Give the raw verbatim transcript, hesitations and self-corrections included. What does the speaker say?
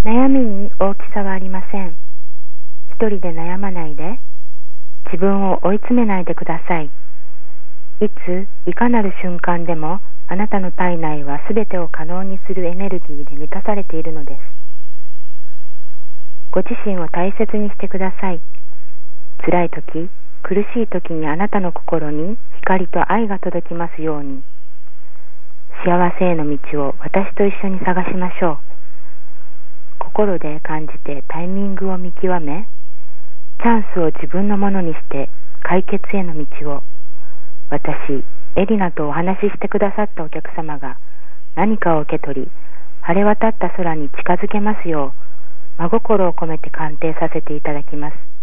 悩みに大きさはありません。一人で悩まないで、自分を追い詰めないでください。いつ、いかなる瞬間でも、あなたの体内はすべてを可能にするエネルギーで満たされているのです。ご自身を大切にしてください。辛い時、苦しい時にあなたの心に光と愛が届きますように。幸せへの道を私と一緒に探しましょう。心で感じてタイミングを見極め、チャンスを自分のものにして解決への道を、私、エリナとお話ししてくださったお客様が何かを受け取り、晴れ渡った空に近づけますよう、真心を込めて鑑定させていただきます。